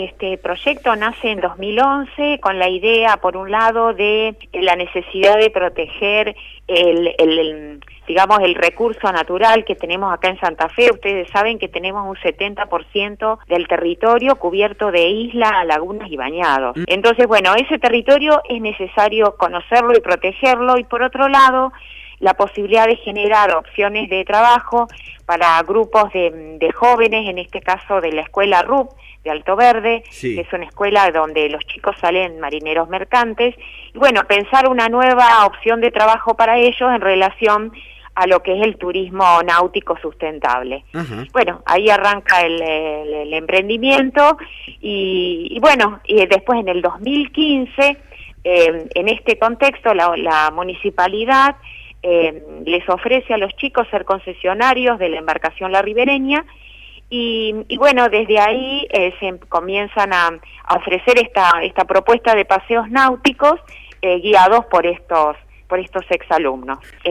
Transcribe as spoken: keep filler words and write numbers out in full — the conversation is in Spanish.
Este proyecto nace en dos mil once con la idea, por un lado, de la necesidad de proteger el, el, el, digamos, el recurso natural que tenemos acá en Santa Fe. Ustedes saben que tenemos un setenta por ciento del territorio cubierto de islas, lagunas y bañados. Entonces, bueno, ese territorio es necesario conocerlo y protegerlo, y por otro lado, la posibilidad de generar opciones de trabajo para grupos de, de jóvenes, en este caso de la escuela R U P de Alto Verde, sí. que es una escuela donde los chicos salen marineros mercantes, y bueno, pensar una nueva opción de trabajo para ellos en relación a lo que es el turismo náutico sustentable. Uh-huh. Bueno, ahí arranca el, el, el emprendimiento, y, y bueno, y después en el dos mil quince, eh, en este contexto, la, la municipalidad Eh, les ofrece a los chicos ser concesionarios de la embarcación La Ribereña, y, y bueno, desde ahí eh, se comienzan a, a ofrecer esta, esta propuesta de paseos náuticos eh, guiados por estos, por estos exalumnos.